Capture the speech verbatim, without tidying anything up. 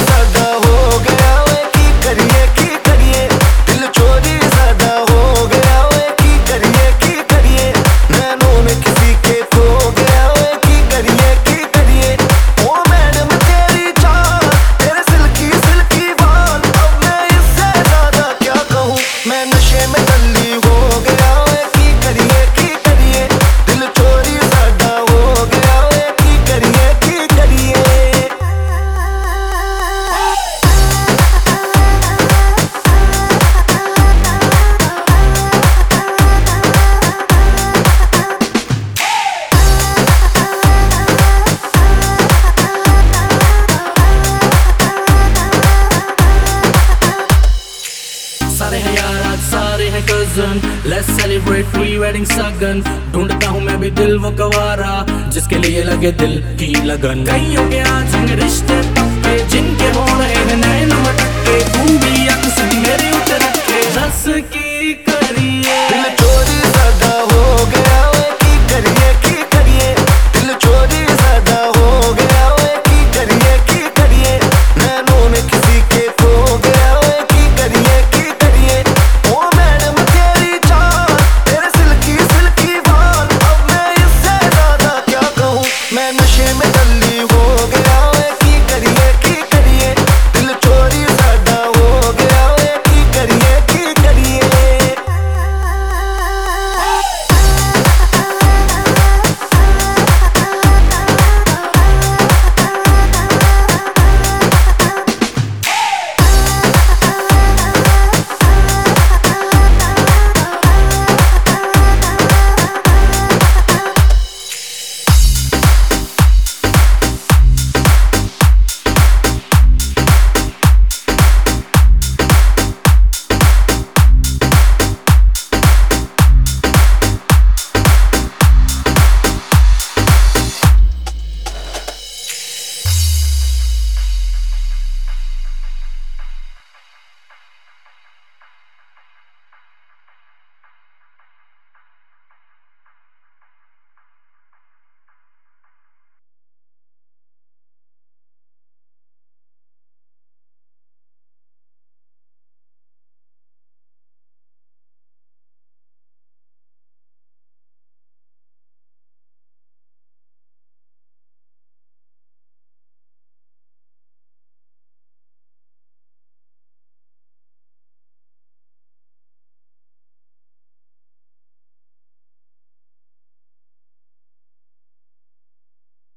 ज्यादा हो गया वे की करिए की करिए, दिल चोरी ज्यादा हो गया वे की करिए की करिए, नैनों में किसी के खो गया वे की करिए की करिए। ओ मैडम तेरी चाल, तेरे सिल्की सिल्की बाल, अब मैं इससे ज्यादा क्या कहूँ, मैं नशे में टल्ली हो गया वे की करिए की करिए, दिल चोरी ज्यादा हो गया वे की करिए की करिए। सारे हैं यार आज सारे हैं cousin, let's celebrate pre wedding सगन। ढूंढता हूँ मैं भी दिल वो गवारा, जिसके लिए लगे दिल की लगन। कईयों के आज हैं रिश्ते पक्के, जिनके